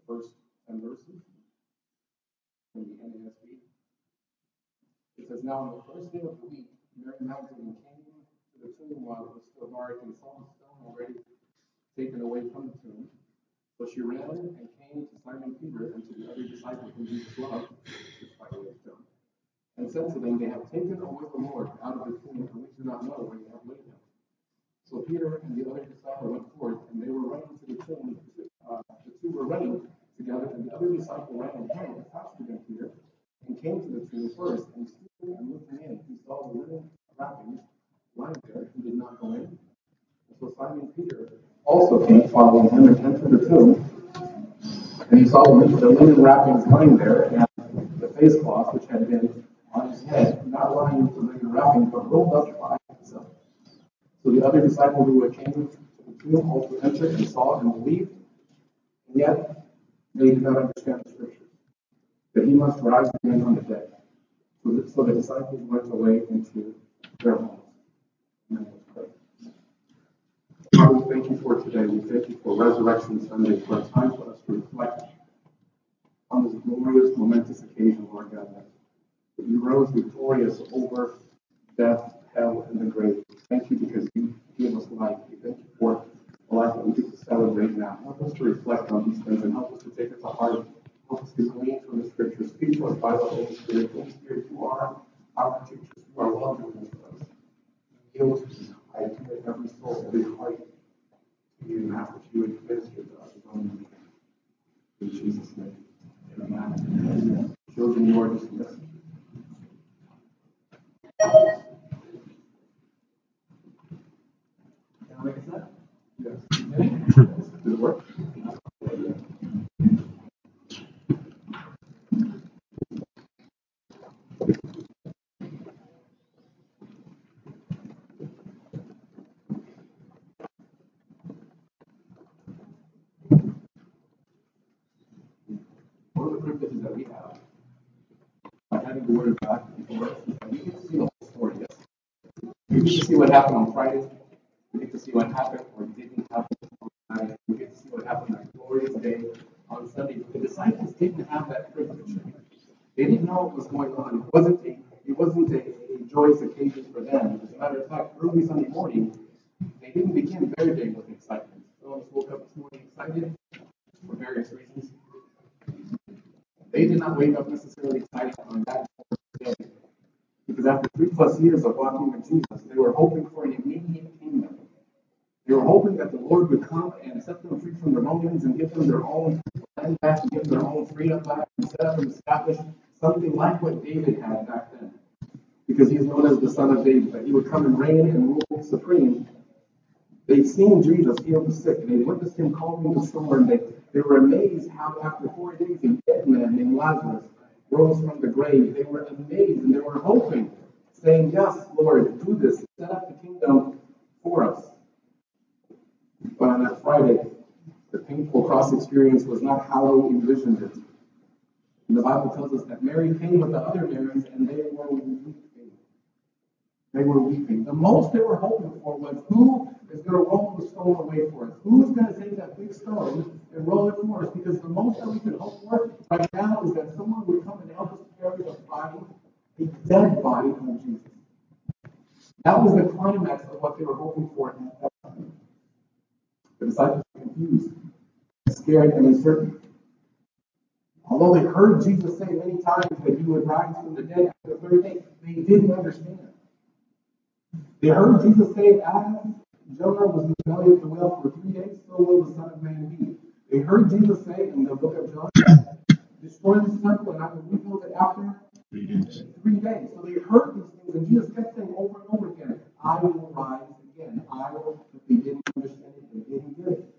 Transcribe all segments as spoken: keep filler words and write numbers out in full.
first ten verses in the N A S B. It says, "Now on the first day of the week, Mary Magdalene came to the tomb while it was still dark and saw the stone already taken away from the tomb. So she ran and came to Simon Peter and to the other disciple whom Jesus loved," which by the way is John, "and said to them, 'They have taken away the Lord out of the tomb, and we do not know where they have laid him.' So Peter and the other disciple went forth, and they were running to the tomb. Uh, the two were running together, and the other disciple ran ahead faster than Peter, and came to the tomb first. And stooping and looking in, he saw the linen wrappings lying there. He did not go in. And so Simon Peter also came following him and entered the tomb. And he saw the, the linen wrappings lying there, and the face cloth which had been on his head, not lying with the linen wrappings, but rolled up by itself. So the other disciple who had came to the tomb also entered and saw and believed, and yet they did not understand the scriptures, that he must rise again from the dead. So the, so the disciples went away into their homes. And let's pray. Father, we thank you for today. We thank you for Resurrection Sunday, for a time for us to reflect on this glorious, momentous occasion, Lord God, that you rose victorious over death, hell, and the grave. Thank you because you gave us life. We thank you for the life that we get to celebrate now. Help us to reflect on these things and help us to take it to heart. Help us to glean from the scriptures. Speak to us by the Holy Spirit. Holy Spirit, you are our teachers. You are welcome with us. Heal us. I commit every soul, every heart to you and ask that you would minister to us as only you can. In Jesus' name. Amen. Children, you are dismissed. Can I make a set? Yes. Did it work? One of the privileges that we have by having the Word of God before us is that we get to see the whole story. Yes? We get to see what happened on Friday. We get to see what happened or didn't happen on Friday. We get to see what happened on a glorious day on Sunday. But the disciples didn't have that privilege. They didn't know what was going on. It wasn't a, it wasn't a, a joyous occasion for them. As a matter of fact, early Sunday morning, they didn't begin their day with excitement. Some of us woke up this morning excited for various reasons. They did not wake up necessarily excited on that day. Because after three plus years of walking with Jesus, they were hoping for an immediate kingdom. They were hoping that the Lord would come and set them free from the Romans and give them their own land back, and give them their own freedom back, and set up and establish something like what David had back then. Because he is known as the son of David, that he would come and reign and rule supreme. They'd seen Jesus heal the sick. They witnessed him calming the storm. They, they were amazed how after four days a dead man named Lazarus rose from the grave. They were amazed and they were hoping, saying, "Yes, Lord, do this. Set up the kingdom for us." But on that Friday, the painful cross experience was not how they envisioned it. And the Bible tells us that Mary came with the other Marys, and they were weeping. They were weeping. The most they were hoping for was, who is going to roll the stone away for us? Who's going to take that big stone and roll it for us? Because the most that we can hope for right now is that someone would come and help us carry the body, the dead body of Jesus. That was the climax of what they were hoping for at that time. The disciples were confused, scared, and uncertain. Although they heard Jesus say many times that he would rise from the dead after the third day, they didn't understand. They heard Jesus say, "As Jonah was in the belly of the whale for three days, so will the Son of Man be." They heard Jesus say in the book of John, "Destroy this temple and I will rebuild it after three days." Three days. So they heard these things, and Jesus kept saying over and over again, "I will rise again. I will," but they didn't understand it. They didn't get it.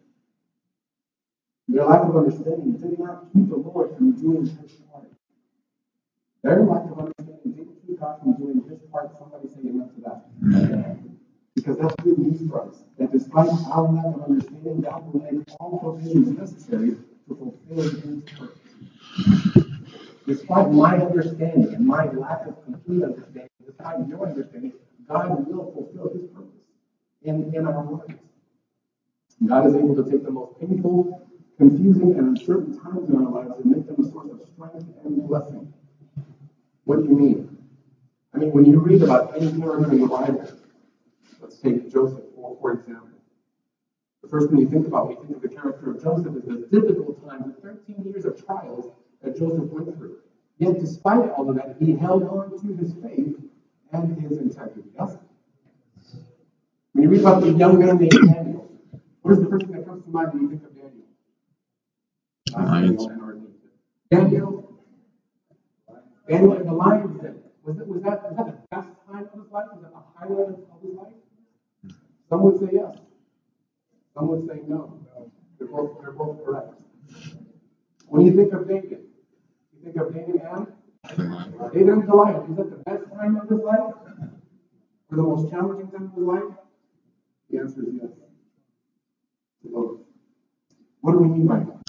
Their lack of understanding did not keep the Lord from doing his part. Their lack of understanding didn't keep God from doing his part. Somebody say amen to that. Because that's good news for us. That despite our lack of understanding, God will make all provisions necessary to fulfill his purpose. Despite my understanding and my lack of complete understanding, despite your understanding, God will fulfill his purpose in, in our lives. God is able to take the most painful confusing and uncertain times in our lives and make them a source of strength and blessing. What do you mean? I mean, when you read about any character in the Bible, let's take Joseph, for, for example. The first thing you think about when you think of the character of Joseph is the difficult times, the thirteen years of trials that Joseph went through. Yet, despite all of that, he held on to his faith and his integrity. Yes? When you read about the young man named Daniel, what is the first thing that comes to mind when you think of Daniel? Lions. Daniel. Daniel in the lion's den. Was, it, was, that, was that the best time of his life? Was that the highlight of his life? Some would say yes. Some would say no. They're both, they're both correct. When you think of David, you think of David and David and Goliath. Was that the best time of his life? Or the most challenging time of his life? The answer is yes. To both. What do we mean by that?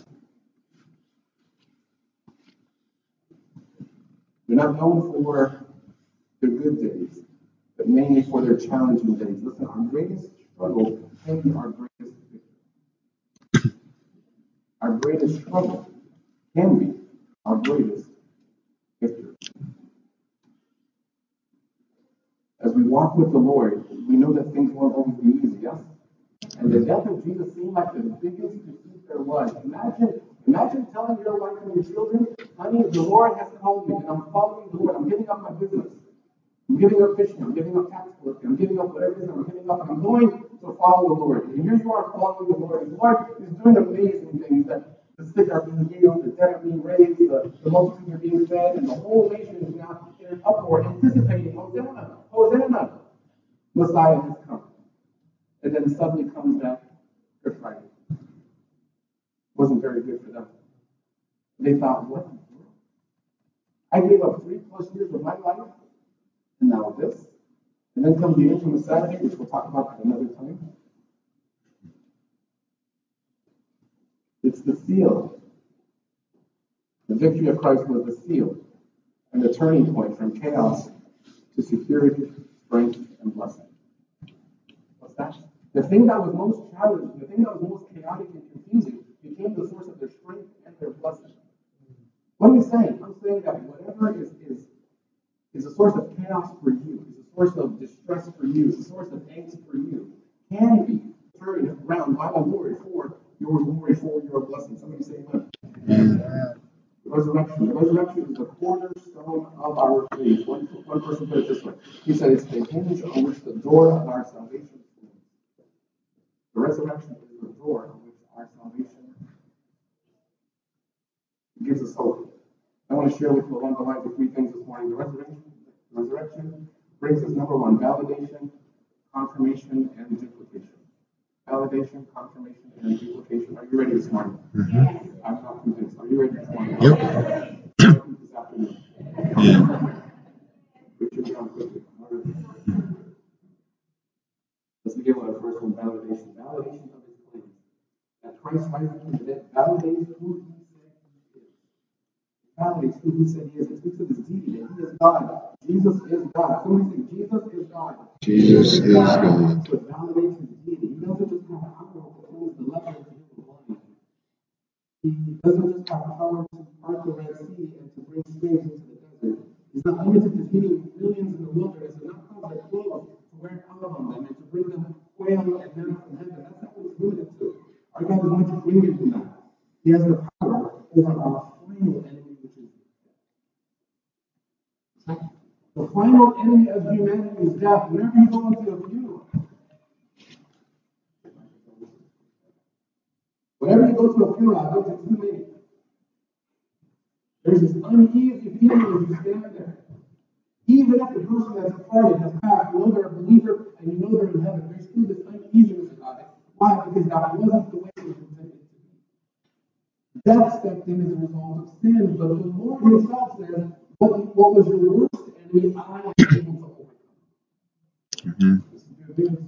They're not known for their good days, but mainly for their challenging days. Listen, our greatest struggle can be our greatest victory. Our greatest struggle can be our greatest victory. As we walk with the Lord, we know that things won't always be easy, yes? And the death of Jesus seemed like the biggest defeat there was. Imagine, imagine telling your wife and your children, honey, the Lord has called me, and I'm following the Lord. I'm giving up my business. I'm giving up fishing. I'm giving up tax collecting. I'm giving up whatever it is I'm giving up, and I'm going to follow the Lord. And here you are following the Lord. And the Lord is doing amazing things. That the sick are being healed, the dead are being raised, the, the multitudes are being fed, and the whole nation is now in an uproar, anticipating, Hosanna, Hosanna, Messiah has come. And then suddenly comes that Good Friday. Wasn't very good for them. They thought, what? I gave up three plus years of my life, and now this. And then comes the infamous Saturday, which we'll talk about another time. It's the seal. The victory of Christ was the seal and the turning point from chaos to security, strength, and blessing. What's that? The thing that was most challenging, the thing that was most chaotic and confusing, became the source of their strength and their blessing. What am I saying? I'm saying that whatever is, is, is a source of chaos for you, is a source of distress for you, is a source of angst for you, can be turned around by the Lord for your glory, for your blessing. Somebody say amen. Amen. The resurrection. The resurrection is the cornerstone of our faith. One, one person put it this way. He said it's the hinge on which the door of our salvation is. The resurrection is the door on which our salvation gives us hope. I want to share with you along the lines of three things this morning. The resurrection, the resurrection brings us, number one, validation, confirmation, and duplication. Validation, confirmation, and duplication. Are you ready this morning? Mm-hmm. I'm not convinced. Are you ready this morning? Yep. This afternoon. Yeah. Richard John quickly. All right. Let's begin with our first one, validation. Validation of his claims. That Christ rising from the dead validates who he said he is. Validates who he said he is. It speaks of his deity, that he is God. Jesus is God. Somebody say, Jesus is God. Jesus is God. So it validates his deity. He doesn't just have power to close the leper and to heal the blind. He doesn't just have power to part the Red Sea and to bring streams into the desert. He's not limited to feeding millions in the wilderness and not cause their clothes to wear out on them and to bring them quail and manna from heaven. That's not what he's limited to. Our God is much greater than that. He has the power over our final enemy, which is death. The final enemy of humanity is death. Whenever you go into a funeral, whenever you go to a funeral, I go to too many. There's this uneasy feeling as you stand there. Even if the person that's departed has passed, you know they're a believer and you know they're in heaven, there's still this uneasiness about it. Why? Because that wasn't the way it was intended to be. Death stepped in as a result of sin, but the Lord himself says, what, what was your worst enemy, I am able to overcome. Mm-hmm. This is good news.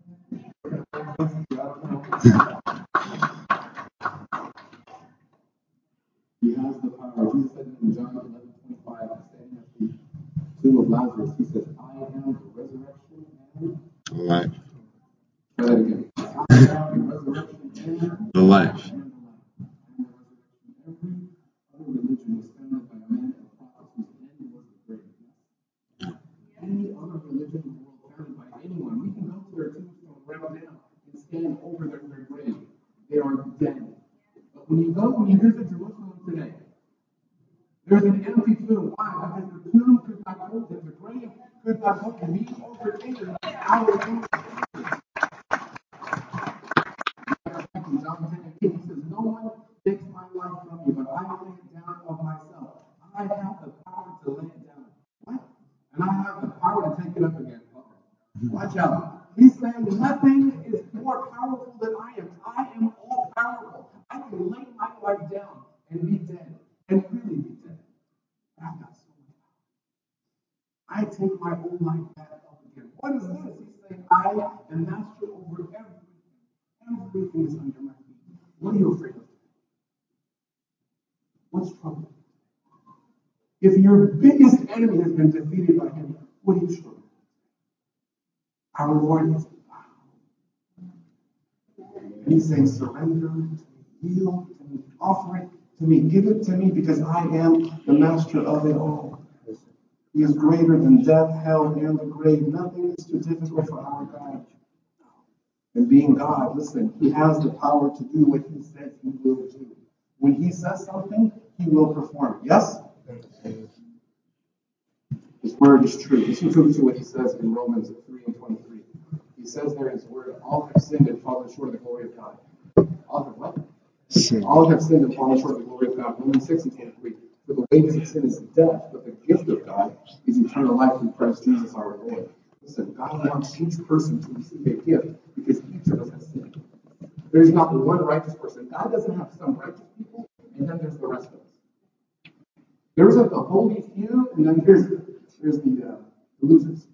He has the power. Jesus said in John eleven twenty-five, standing at the tomb of Lazarus, he says, I am the resurrection and The life. Try that again. I am the resurrection and The life. and the life. when you visit Jerusalem today, there's an empty tomb. Why? Because the tomb could not hold him. The grave could not hold him. He overcame our enemy. In John ten eighteen, he says, no one takes my life from me, but I lay it down of myself. I have the power to lay it down. What? And I have the power to take it up again. Watch out. He's saying nothing is more powerful than I am. I am all powerful. I can lay my life down and be dead, and really be dead. I've got so much power. I take my own life back up again. What is this? He's saying, I am master over everything. Everything is under my feet. What are you afraid of? What's trouble? If your biggest enemy has been defeated by him, what are you struggling with? Our Lord is and he's saying, surrender to me, yield to me, offer it to me, give it to me, because I am the master of it all. He is greater than death, hell, and the grave. Nothing is too difficult for our God. And being God, listen, he has the power to do what he says he will do. When he says something, he will perform. Yes? His word is true. Listen to what he says in Romans three and twenty-three. He says there in his word, all have sinned and fallen short of the glory of God. All have what? Sin. All have sinned and fallen short of the glory of God. Romans six and twenty-three. For the wages of sin is death, but the gift of God is eternal life through Christ Jesus our Lord. Listen, God wants each person to receive a gift because each of us has sinned. There's not one righteous person. God doesn't have some righteous people, and then there's the rest of us. There isn't the holy few, and then there's, there's the, uh, the losers.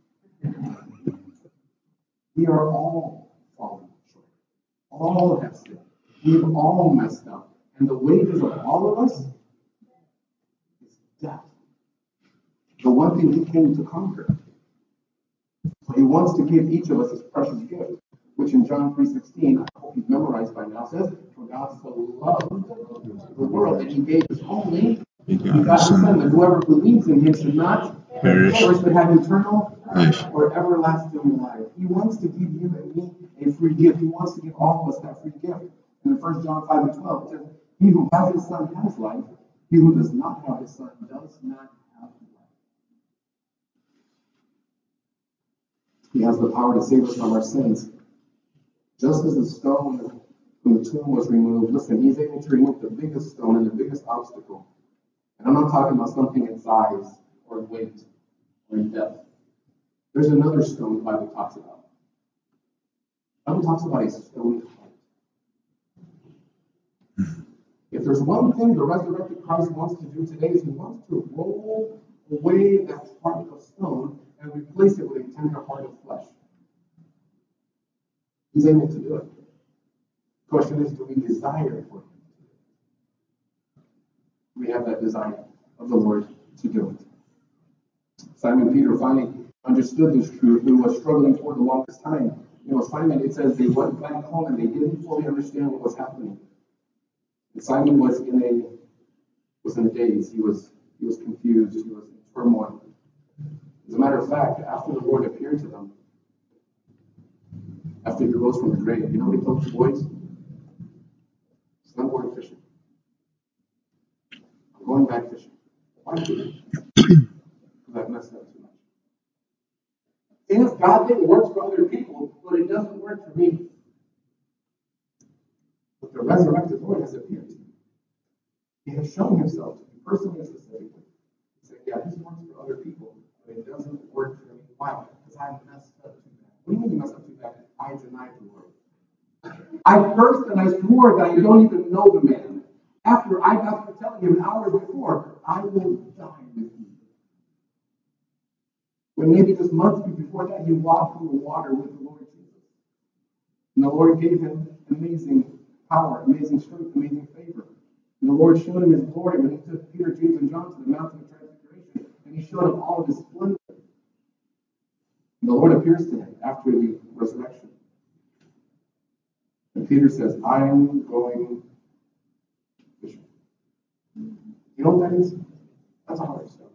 We are all fallen short. All have sinned. We've all messed up. And the wages of all of us is death. The one thing he came to conquer. So he wants to give each of us his precious gift, which in John three sixteen, I hope you've memorized by now, says, for God so loved the world that he gave his only begotten Son, that whoever believes in him should not perish, but have eternal life or everlasting life. He wants to give you and me a free gift. He wants to give all of us that free gift. And in First John five and twelve, it says, he who has his Son has life. He who does not have his Son does not have life. He has the power to save us from our sins. Just as the stone from the tomb was removed, listen, he's able to remove the biggest stone and the biggest obstacle. And I'm not talking about something in size or in weight or in depth. There's another stone the Bible talks about. The Bible talks about a stone heart. If there's one thing the resurrected Christ wants to do today, is he wants to roll away that heart of stone and replace it with a tender heart of flesh. He's able to do it. The question is, do we desire for him? We have that desire of the Lord to do it. Simon Peter finally understood this truth. He was struggling for the longest time. You know, Simon, it says they went back home and they didn't fully understand what was happening. And Simon was in a was in a daze. He was he was confused. He was in turmoil. As a matter of fact, after the Lord appeared to them, after he rose from the grave, you know what he told the boys? It's not going fishing. I'm going back fishing. Why did he? Because I've messed up too much. Things God thing works for other people, but it doesn't work for me. But the resurrected Lord has appeared to me. He has shown himself to me personally and specifically. He said, yeah, this works for other people, but it doesn't work for me. Why? Because I messed up too bad. What do you mean you messed up too bad? I denied the Lord. I cursed and I swore that I don't even know the man. After I got to telling him hours before, I will die with you. When maybe just months before that, he walked through the water with the Lord Jesus. And the Lord gave him amazing power, amazing strength, amazing favor. And the Lord showed him his glory when he took Peter, James, and John to the mountain of transfiguration, and he showed him all of his splendor. And the Lord appears to him after the resurrection. And Peter says, I am going fishing. You know what that is? That's a hard stone.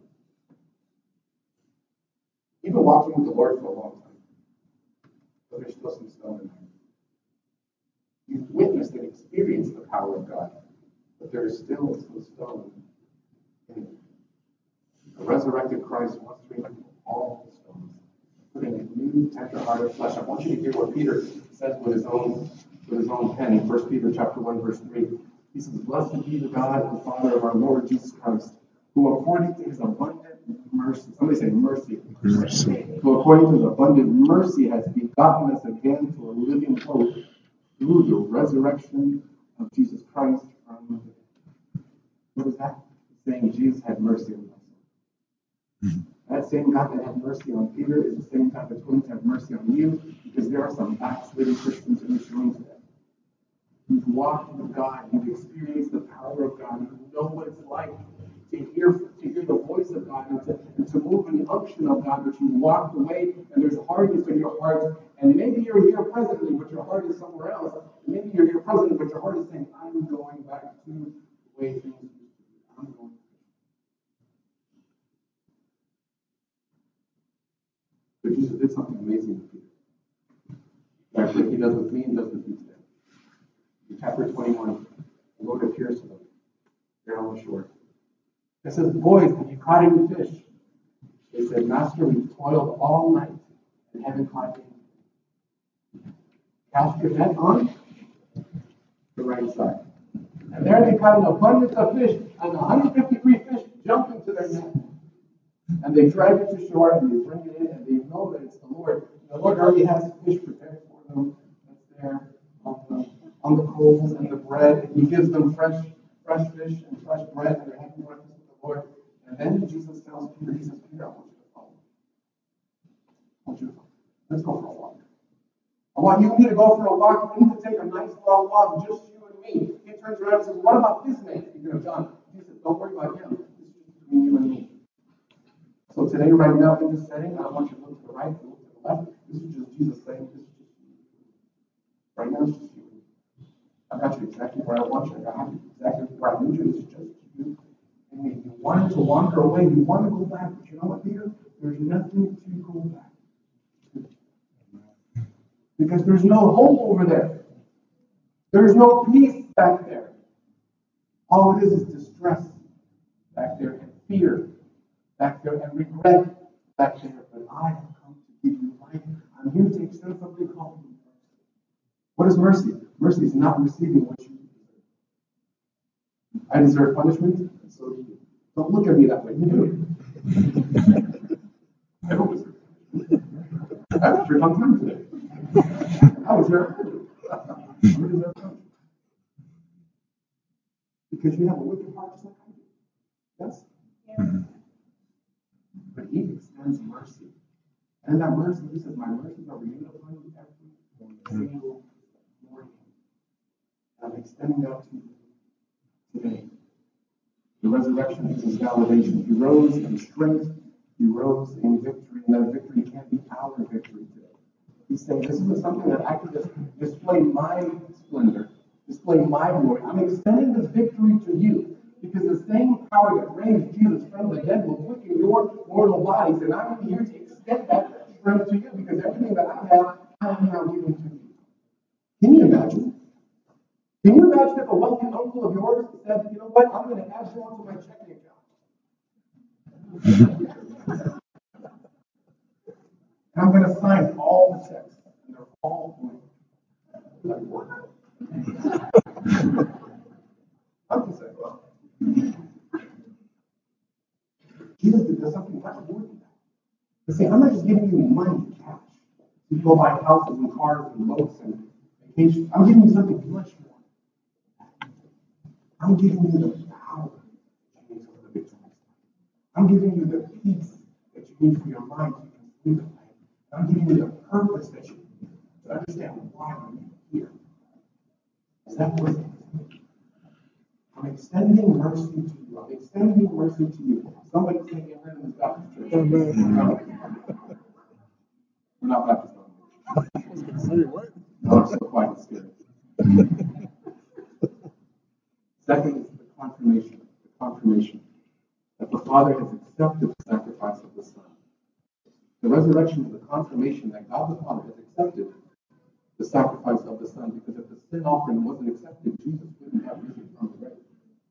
You've been walking with the Lord for a long time, but there's still some stone in there. You've witnessed and experienced the power of God, but but there is still some stone in it. The resurrected Christ wants to remove all the stones, putting a new tender heart of flesh. I want you to hear what Peter says with his own with his own pen in First Peter chapter one, verse three. He says, "Blessed be the God and Father of our Lord Jesus Christ, who according to his abundant mercy," somebody say mercy. Mercy. "Who according to his abundant mercy has begotten us again to a living hope through the resurrection of Jesus Christ from the dead." What is that? It's saying Jesus had mercy on us. That same God that had mercy on Peter is the same God that's going to have mercy on you, because there are some backslidden Christians in this room today. You've walked with God, you've experienced the power of God, you know what it's like to hear to hear the voice of God and to, and to move in the unction of God, but you walked away and there's hardness in your heart, and maybe you're here presently, but your heart is somewhere else. Maybe you're here presently, but your heart is saying, "I'm going back to the way things used to be. I'm going." But Jesus did something amazing with Peter. Actually, he does with me and does with you today. In chapter twenty-one, the Lord appears to them there on the shore. It says, "Boys, have you caught any fish?" They said, "Master, we've toiled all night and haven't caught any." Cast your net on the right side. And there they caught an abundance of fish, and one hundred fifty-three fish jump into their net. And they drag it to shore, and they bring it in, and they know that it's the Lord. And the Lord already has fish prepared for them. That's there on the, on the coals and the bread. And he gives them fresh, fresh fish and fresh bread, and they're having breakfast with the Lord. And then Jesus tells Peter, he says, "Peter, I want you to follow me. I want you to follow me. Let's go for a walk. I want you to go for a walk. We need to take a nice long walk, just you and me." He turns around and says, "What about this man?" Speaking of John. He says, "Don't worry about him. This is just between you and me." So today, right now, in this setting, I don't want you to look to the right, look to the left. This is just Jesus saying, "This is just you." Right now, it's just you. I got you exactly where I want you. I got you exactly where I need you. This is just you. And if you wanted to wander away, you want to go back, but you know what, Peter? There's nothing to go back to. Because there's no hope over there. There's no peace back there. All it is is distress back there, and fear back there, and regret back there. But I have come to give you life. I'm here to extend something called mercy. What is mercy? Mercy is not receiving what you deserve. I deserve punishment, and so do you. Don't look at me that way. You do. I don't deserve punishment. I was here on time today. I was here early. You deserve punishment. Because you have a wicked heart just like I do. Yes? Mm-hmm. But he extends mercy. And in that mercy, he says, "My mercies are renewed upon you every single morning." And I'm extending that to you today. The resurrection is his validation. He rose in strength. He rose in victory. And that victory can be our victory today. He's saying, this is something that I can just display my splendor, display my glory. I'm extending this victory to you. Because the same power that raised Jesus from the dead will quicken your mortal bodies. And I'm here to extend that strength to you, because everything that I have, I am now giving to you. Can you imagine? Can you imagine if a wealthy uncle of yours said, "You know what, I'm going to add you onto my checking account. And I'm going to sign all the checks, and they're all blank." Like what? I'm going to say, well, Jesus did something much more than that. But see, I'm not just giving you money, cash. You go buy houses and cars and boats and vacations. I'm giving you something much more. I'm giving you the power that you need to live a victorious life. I'm giving you the peace that you need for your mind to complete the life. I'm giving you the purpose that you need to understand why you're here. Is that what it is? I'm extending mercy to you. I'm extending mercy to you. Somebody say amen in this Baptist church. Amen. No. We're not Baptist. I was going to say, what? No, it's so quiet and scary. Second is the confirmation. The confirmation that the Father has accepted the sacrifice of the Son. The resurrection is the confirmation that God the Father has accepted the sacrifice of the Son, because if the sin offering wasn't accepted, Jesus wouldn't have risen from the grave.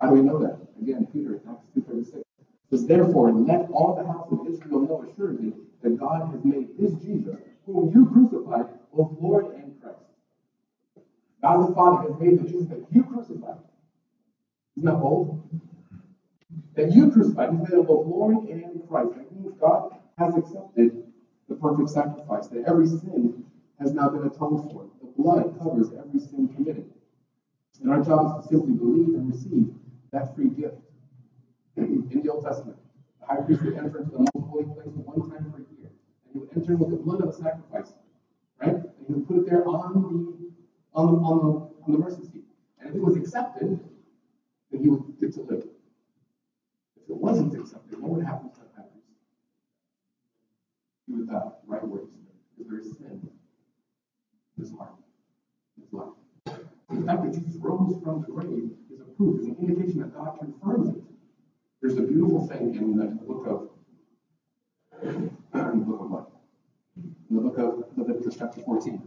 How do we know that? Again, Peter, Acts two thirty-six. Says, therefore, let all the house of Israel know assuredly that God has made this Jesus, whom you crucified, both Lord and Christ. God the Father has made the Jesus that you crucified. Isn't that bold? That you crucified, He's made him both Lord and Christ. That means God has accepted the perfect sacrifice, that every sin has now been atoned for. The blood covers every sin committed. And our job is to simply believe and receive that free gift. In the Old Testament, the high priest would enter into the most holy place one time per year. And he would enter with the blood of the sacrifice. Right? And he would put it there on the on the on the, on the mercy seat. And if it was accepted, then he would get to live. If it wasn't accepted, what would happen to the high priest? He would die right where he stood. Because there is sin in his heart, in his life. The fact that Jesus rose from the grave is a proof, is an indication that God confirms it. There's a beautiful thing in the book of in the book of what? In the book of Leviticus chapter fourteen.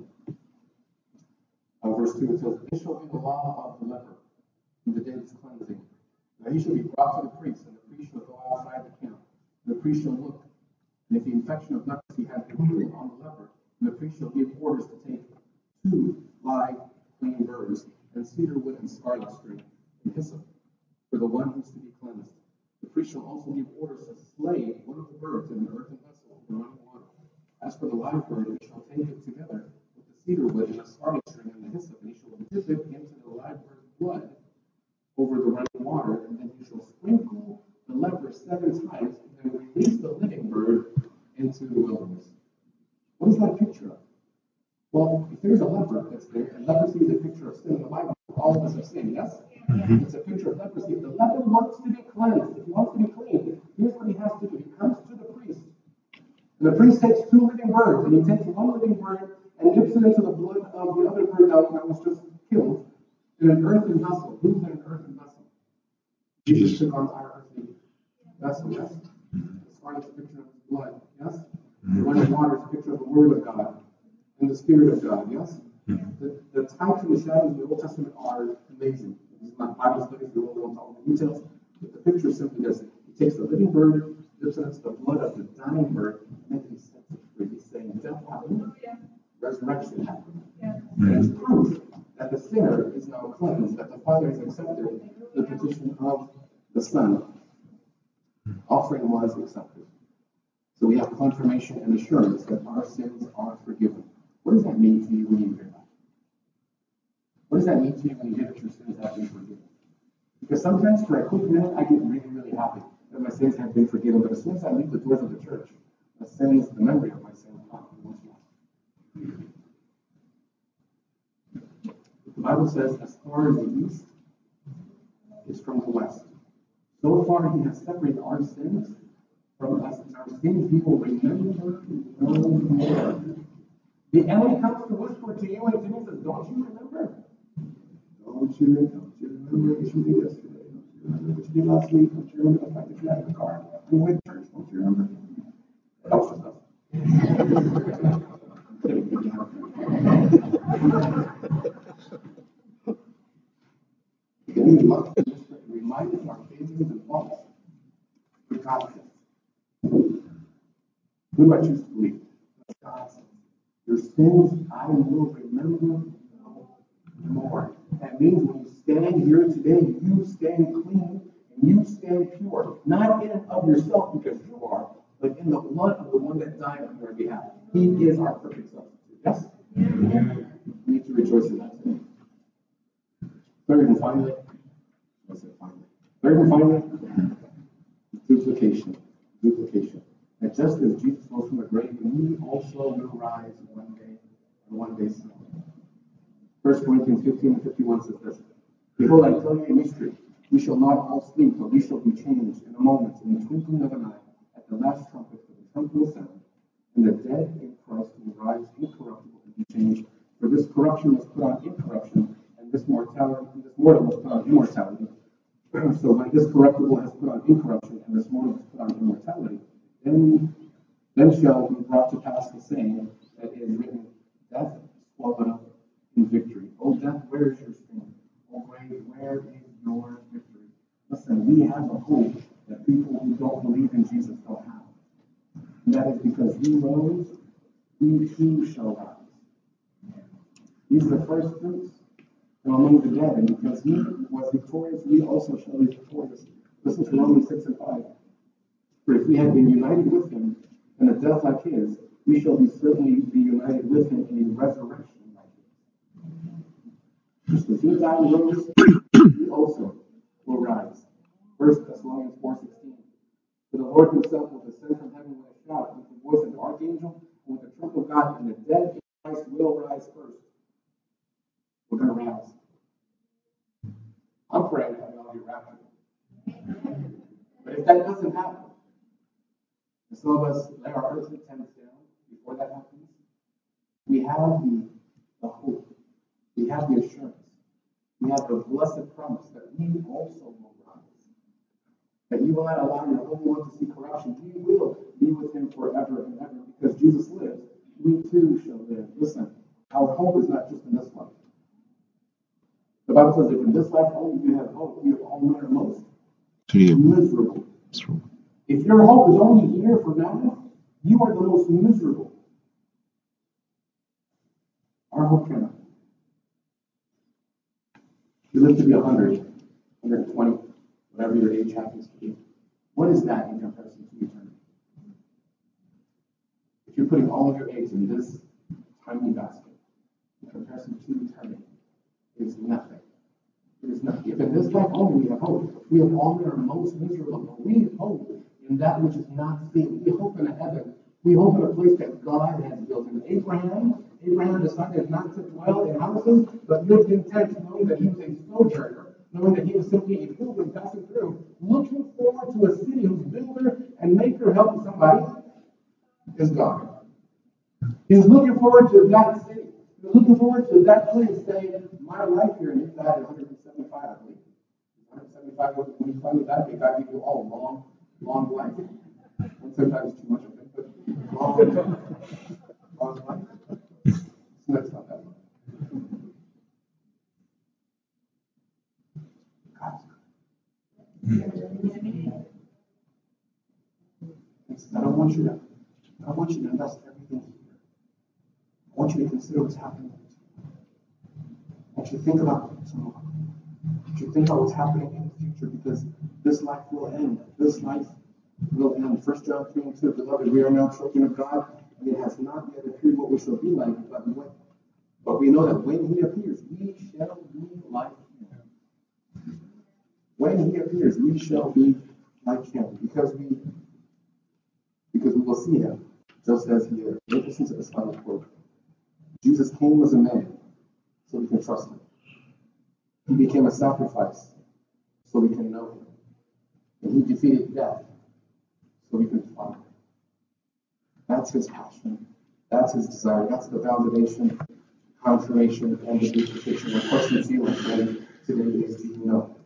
Uh, verse two, it says, this shall be the law of the leper in the day of his cleansing. Now he shall be brought to the priest, and the priest shall go outside the camp. And the priest shall look, and if the infection of leprosy has been healed on the leper, and the priest shall give orders to take two live clean birds, and cedar wood and scarlet string, and hyssop, for the one who is to be cleansed. The priest shall also give orders to slay one of the birds in an earthen vessel with running water. As for the live bird, he shall take it together with the cedar wood and the scarlet string and the hyssop, and he shall dip it into the live bird's blood over the running water, and then he shall sprinkle the leper seven times, and then release the living bird into the wilderness. What is that picture of? Well, if there's a leper that's there, and leprosy is a picture of sin in the Bible, all of us have sinned, yes? Mm-hmm. It's a picture of leprosy. If the leper wants to be cleansed, if he wants to be clean, here's what he has to do. He comes to the priest, and the priest takes two living birds, and he takes one living bird and dips it into the blood of the other bird that was just killed in an earthen vessel. Who's in an earthen vessel? Jesus took on our earthen vessel, yes? The scarlet is a picture of his blood, yes? The running water is a picture of the Word of God and the Spirit of God, yes? The, the types and the shadows in the Old Testament are amazing. This is not Bible study, so we won't go into all the details. But the picture is simply this. He takes the living bird, dips it into the blood of the dying bird, and then he sets it free. He's saying, death happened, resurrection happened. And it's proof that the sinner is now cleansed, that the Father has accepted the petition of the Son. Offering was accepted. So we have confirmation and assurance that our sins are forgiven. What does that mean to you when you hear that? What does that mean to you when you hear that your sins have been forgiven? Because sometimes for a quick minute, I get really, really happy that my sins have been forgiven. But as soon as I leave the doors of the church, the sins, the memory of my sins, come once more. The Bible says, as far as the east is from the west, so far he has separated our sins from us, and our sins he will remember no more. The enemy comes to whisper to you and to me and says, don't you remember? Don't you, don't you remember what you did yesterday? Don't you remember what you did last week? Don't you remember the fact that you had in the car? I'm with church, don't you remember? It helps us. The enemy loves to whisper and remind us of our failings and faults. But God says, who do I choose to believe? God says, your sins I will remember no more. That means when you stand here today, you stand clean and you stand pure. Not in and of yourself because you are, but in the blood of the one that died on your behalf. He is our perfect substitute. Yes? Yeah. We need to rejoice in that today. Third and finally, I said finally. Third and finally, duplication. Duplication. And just as Jesus rose from the grave, we also will rise one day, and one day soon. First Corinthians fifteen and fifty-one says this, behold, I tell you a mystery. We shall not all sleep, but we shall be changed in a moment, in the twinkling of an eye, at the last trumpet, for the trumpet will sound, and the dead in Christ will rise incorruptible and be changed. For this corruption must put on incorruption, and this mortality, and this mortal must put on immortality. So when this corruptible has put on incorruption, and this mortal has put on immortality, then, then shall be brought to pass the saying that is written, death swallowed up in victory. O death, where is your sting? O grave, where is your victory? we have a hope that people who don't believe in Jesus don't have. And that is because he rose, we too shall rise. He's the first fruits from among the dead, and because he was victorious, we also shall be victorious. Listen to Romans six and five. For if we have been united with him in a death like his, we shall be certainly be united with him in a resurrection like his. Just as he died and rose, we also will rise. First Thessalonians four sixteen. For the Lord himself will descend from heaven with a shout, with the voice of the archangel, and with the trump of God, and the dead in Christ will rise first. We're going to rise. I'm praying that we all get raptured. But if that doesn't happen, and some of us lay our earthly tents down before that happens, we have the, the hope, we have the assurance, we have the blessed promise that we also will rise. That you will not allow your Holy One to see corruption. We will be with him forever and ever. Because Jesus lives, we too shall live. Listen, our hope is not just in this life. The Bible says if in this life only you have hope, you have all manner most miserable. If your hope is only here for now, you are the most miserable. Our hope cannot. You live to be one hundred, one hundred twenty, whatever your age happens to be. What is that in comparison to eternity? If you're putting all of your eggs in this tiny basket, in comparison to eternity, it is nothing. It is nothing. If in this life only we have hope, we have all that are most miserable. But we hope in that which is not seen. We hope in a heaven. We hope in a place that God has built. And Abraham, Abraham decided not to dwell in houses, but lived in tents, knowing that he was a sojourner, knowing that he was simply a pilgrim passing through, looking forward to a city whose builder and maker helping somebody is God. He's looking forward to that city. He's looking forward to that place saying, my life here, and he died at one hundred seventy-five, I believe. one hundred seventy-five, when you finally die, may God give you all long, long life. And sometimes too much of it, but long, long life. So that's not that much. I don't want you to, I want you to invest everything here. I want you to consider what's happening. I want you to think about tomorrow. I want you to think about what's happening in the future, because this life will end. This life will end. First John three and two, beloved, we are now children of God, and it has not yet appeared what we shall be like, but when, but we know that when he appears, we shall be like him. When he appears, we shall be like him, because we because we will see him just as he is. Listen to this final quote. Jesus came as a man, so we can trust him. He became a sacrifice, so we can know him. And he defeated death, so we can follow him. That's his passion. That's his desire. That's the validation, confirmation, and the beautification. The question to you, my friend, today is, do you know?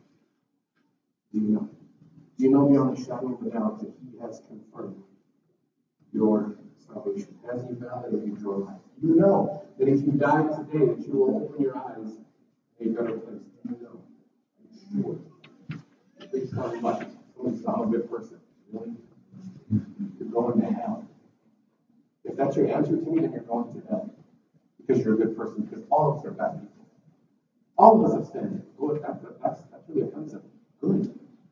Do you know? Do you know beyond the shadow of a doubt that he has confirmed your salvation? Has he validated your life? You know that if you die today, that you will open your eyes in a better place. Do you know? Are you sure? Please tell me what. Someone says, I'm a good person. Really? You're going to hell. If that's your answer to me, then you're going to hell. Because you're a good person. Because all of us are bad people. All of us have sinned. Good. That's, that's, that's really offensive. Good.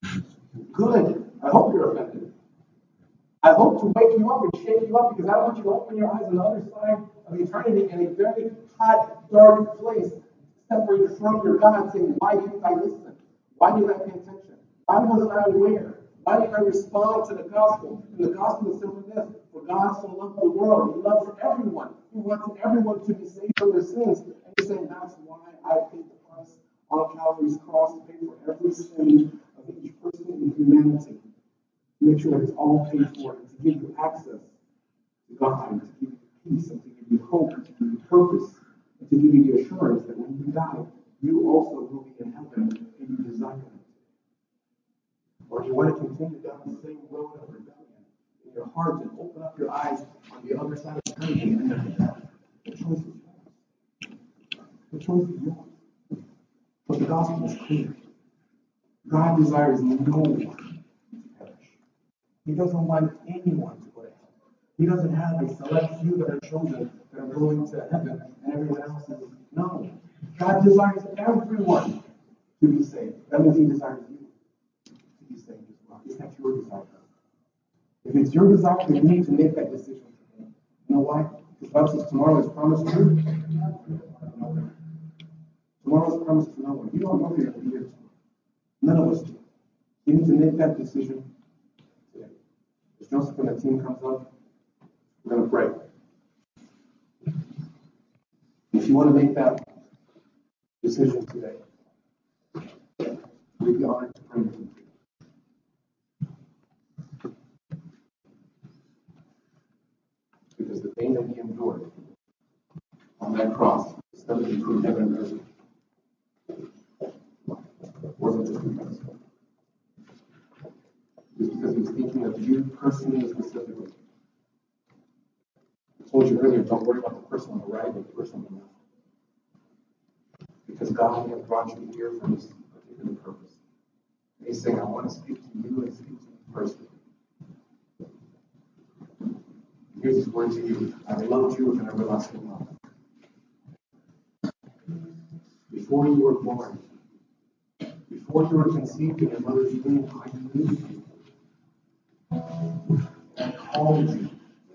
Good. I hope you're offended. I hope to wake you up and shake you up, because I don't want you to open your eyes on the other side of eternity in a very hot, dark place, separated from your God, saying, why didn't I listen? Why didn't I pay attention? Why wasn't I aware? Why didn't I respond to the gospel? And the gospel is simply this: for God so loved the world, he loves everyone. He wants everyone to be saved from their sins. And he's saying, that's why I paid the price on Calvary's cross to pay for every sin of each person in humanity. Make sure that it's all paid for, and to give you access to God, and to give you peace, and to give you hope, and to give you purpose, and to give you the assurance that when you die, you also will be in heaven, and you desire it. Or you want to continue down the same road of rebellion in your heart and open up your eyes on the other side of eternity and then death. The choice is yours. The choice is yours. But the gospel is clear. God desires no one to perish. He doesn't want anyone to go to hell. He doesn't have a select few that are chosen that are going to heaven and everyone else is no. God desires everyone to be saved. That means he desires you to be saved as well. Is that your desire? If it's your desire, then you need to make that decision today. You know why? Because God says tomorrow is promised to you. No. Tomorrow is promised to no one. You don't know if you're going to be here tomorrow. None of us do. You need to make that decision today. As Joseph and the team comes up, we're going to pray. If you want to make that decision today, we'd be honored to pray with you. Because the pain that he endured on that cross, stood between heaven and earth, wasn't just because. It was because he was thinking of you personally and specifically. I told you earlier, don't worry about the person on the right or the person on the left. Because God has brought you here for this particular purpose. And he's saying, I want to speak to you and speak to you personally. Here's his word to you. I loved you with an everlasting love. Before you were born, before you were conceived in your mother's womb, I knew you. I called you.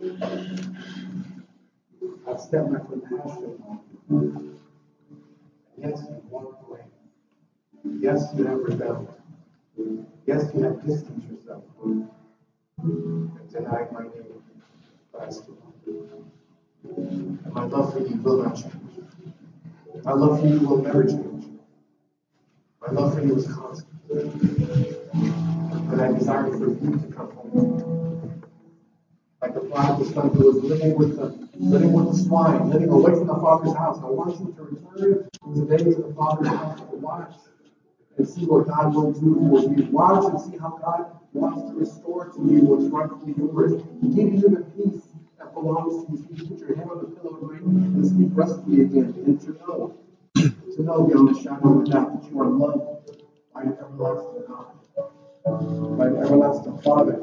I've set my compassion on you. Yes, you walked away. Yes, you have rebelled. Yes, you have distanced yourself and denied my name. But I still love you. And my love for you will not change. My love for you will never change. My love for you is constant. And I desire for you to come home. Like the prodigal son who was living with the living with the swine, living away from the Father's house. I want you to return today to the Father's house to watch and see what God will do for you. Watch and see how God wants to restore to you what's rightfully yours. Give you the peace that belongs to you. So you put your head on the pillow at night and sleep restfully again. And to know, to know beyond the shadow of doubt that you are loved by an everlasting God, by an everlasting Father,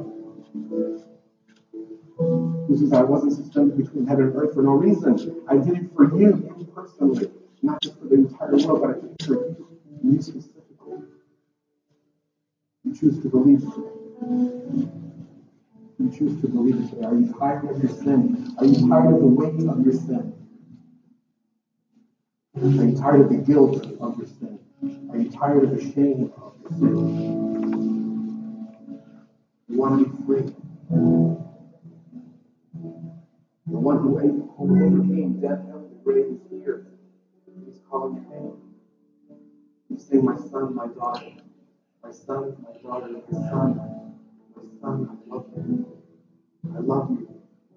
who says, I wasn't suspended between heaven and earth for no reason. I did it for you, you personally, not just for the entire world, but I did it for you, you specifically. You choose to believe it today. You choose to believe it today. Are you tired of your sin? Are you tired of the weight of your sin? Are you tired of the guilt of your sin? Are you tired of the shame of your sin? You want to be free. The one who, who overcame death, hell, and the grave is here. He's calling your name. He's saying, my son, my daughter. My son, my daughter, my son, my son, I love you. I love you.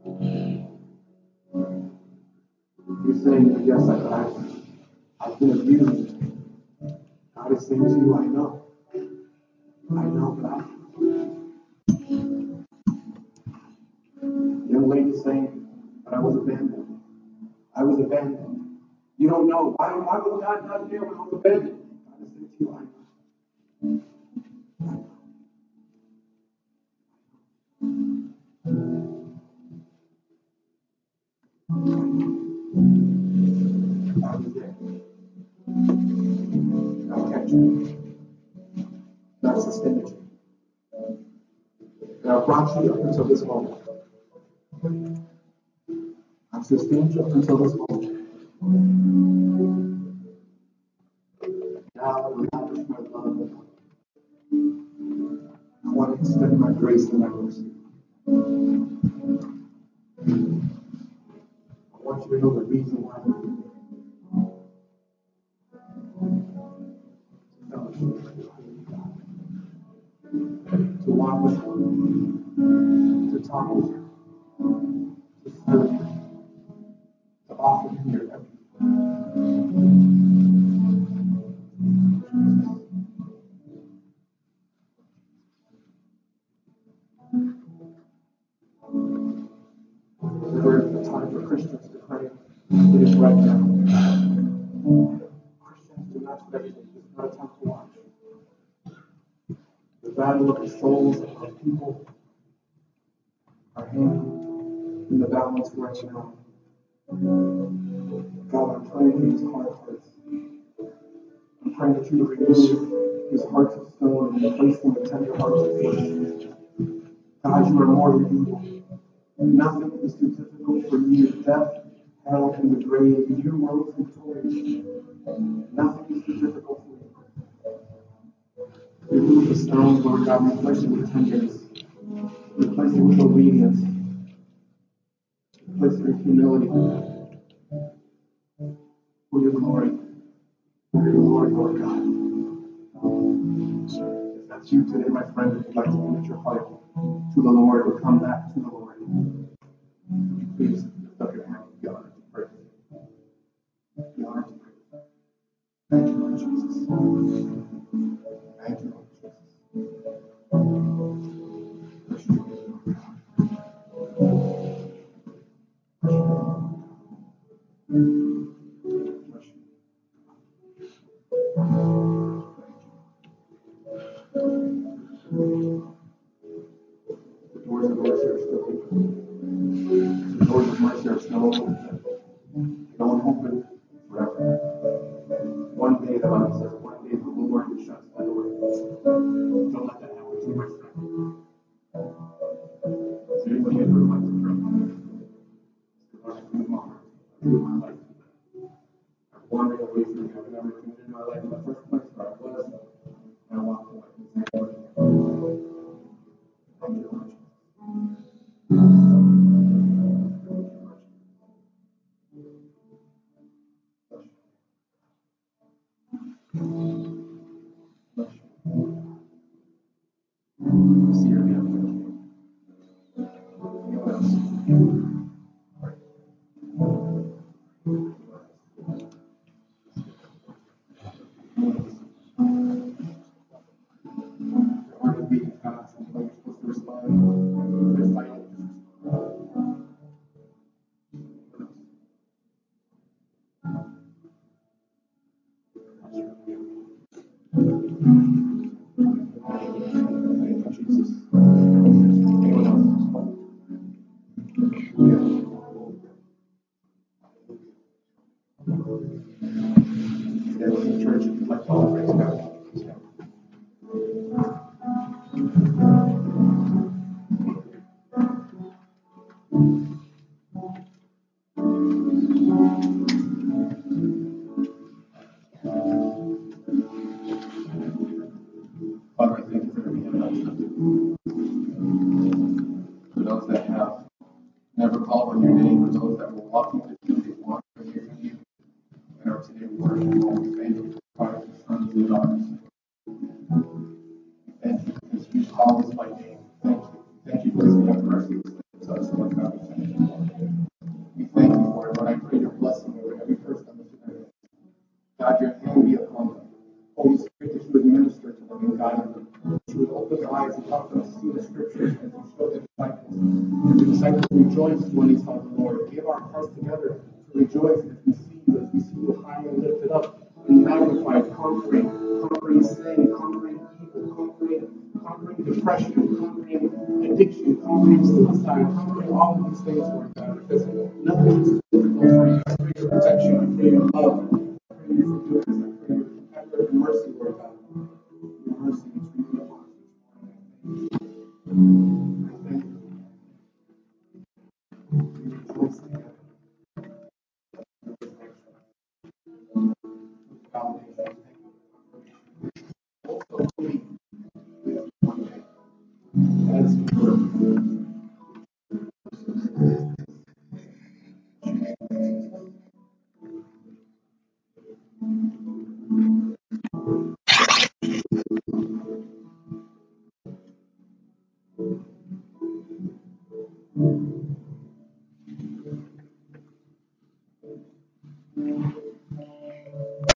He's saying, yes, I, I, I've been abused. God is saying to you, I know. I know, but I. Young lady saying, but I was abandoned. I was abandoned. You don't know. Why, why was God not there when I was abandoned? God is saying to you, I know. I was there. God kept you. God sustained you. And I brought you up until this moment. I've sustained you up until this moment. Now I will lavish my love. I want to extend my grace and my mercy. I want you to know the reason why I'm here. To fellowship with you, to walk with you, to talk with you, to serve you, to offer you your everything. Never a time for Christians to pray. It is right now. Christians do not spectate. It's not a time to watch. battle of the souls of people are hanging in the balance right now. God, I'm praying for these hard hearts. I'm praying that you would remove his hearts of stone and replace them with tender hearts of flesh. God, you are more than able. Nothing is too difficult for you. Death, hell, and the grave. You rose victorious. Nothing is too difficult for you. Remove the stones, Lord God, replace it with tenderness. Replace it with obedience. Replace it with humility. For your glory. For your glory, Lord God. If that's you today, my friend, if you'd like to commit your heart to the Lord or come back to the Lord, would you please lift up your hand and be honored to pray? Be honored to pray. Thank you, Lord Jesus. Thank you, Lord Jesus. Bless you. Bless you. The doors of mercy are still open. The doors of mercy are still open. They don't open forever. One day the Bible says, one day the Lord shuts that door. Don't let that happen to you, my friend. Is there anybody in the room like to pray? Lord, I commit my heart. I commit my life to that. I'm wandering away from you. I've never committed my life in the first place where I was, and I walked away. Thank you, Lord Jesus. Bless you. See your hand. Anyone else? Your heart is beating fast, and you're supposed to respond. You're fighting. Thank you, Jesus. Anyone else? Yeah. Yeah, in the church, if you'd like to all praise God. Father, I thank you for every announcement. For those that have never called on your name, for those that were walking with you, they want to hear from you, and are today working. Lord, we thank you for providing sons and daughters. Thank you because you call us by name. Thank you. Thank you because you have mercy to us, Lord God. We thank you, Lord. We thank you for it, Lord. I pray your blessing over every person on this internet. God, your hand be upon them. Holy Spirit, that you would minister to them and guide them. That you would open their eyes and help them to see the scriptures as you show the disciples. And the disciples rejoiced when they saw the Lord. Give our hearts together to rejoice as we see you, as we see you high and lifted up and magnified, conquering, conquering sin, conquering evil, conquering, conquering depression, conquering addiction, conquering suicide, conquering all of these things, Lord God, because nothing is difficult for you. I pray your protection, I pray your love. I pray your forgiveness. I pray your compassion and mercy, Lord God. Your mercy is renewed upon us this morning. I thank you. We rejoice together. Your resurrection. With validation. Thank you for confirmation. Also, believe with you one day. As you were.